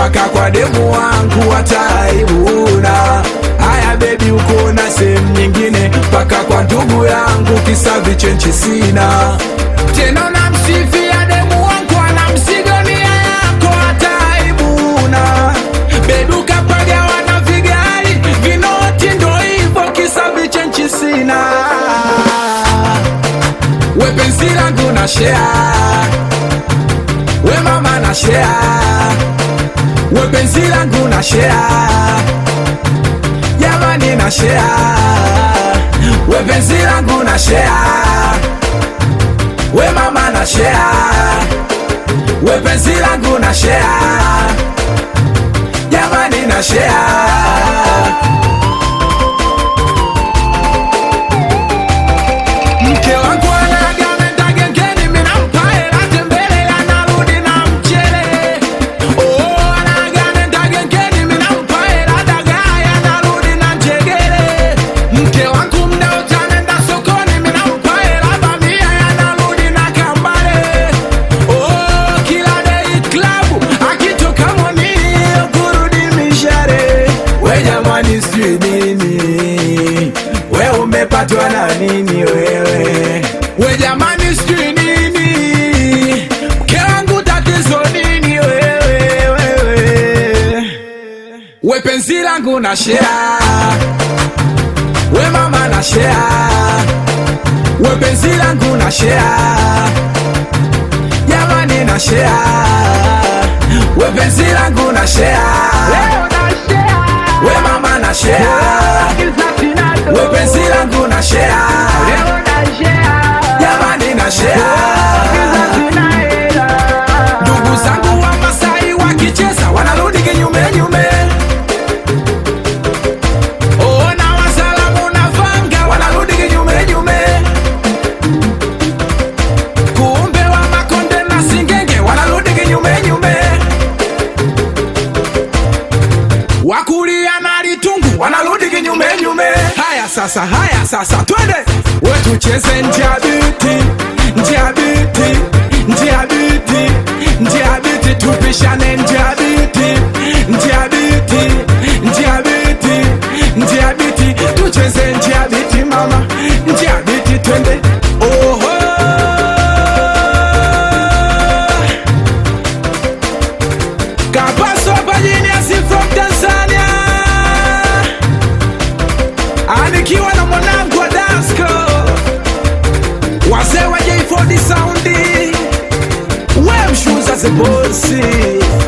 paka kwa demu wangu wataibuna. Haya baby uko na sehemu nyingine, paka kwa ndugu yangu kisa vichenchi sina. Tena na msifia demu wangu anamsigonia yako wataibuna. Baby ukapaga wana vigari vinoti ndo hivyo kisa vichenchi sina. We penzi langu na share, we mama na share. We penzi langu na share, jamani na share. We penzi langu na share, we mama na share. We penzi langu na share, jamani na share. Mke wangu anaga gengeni, mina mpa hela tembele, anarudi na mchele. Oh, anaga gengeni, mina mpa hela dagaa, anarudi na njegele. Mke wangu mdao tanenda sokoni, mina mpa hela bamia, anarudi na kambale. Oh, kila day club, akitoka mwani, kurudi mishare. We jamani sijui nini, we umepatwa na nini wewe? We jamani sijui nini, mke wangu tatizo nini wewe? We penzi langu na share, we mama na share. We penzi langu na share, jamani na share. We penzi langu na share, we mama na share. We penzi langu na share, jamani na share. Ndugu zangu wa Masai wakicheza wanarudi kinyume nyume. Oh, na wasalamu na vanga wanarudi kinyume nyume. Kumbe wa Makonde na Singenge wanarudi kinyume nyume. Wakulia na Litungu wanarudi kinyume nyume. Haya sasa twende, we tucheze njabiti, njabiti, njabiti, njabiti, tupishane njabiti, njabiti, njabiti, njabiti, tucheze njabiti mama, njabiti twende. Oho, Kapaso Pajiniasi from Tanzania, anikiwa na mwanangu wa Dasko, wazee wa J4D Soundi, we mshuza ze bosi.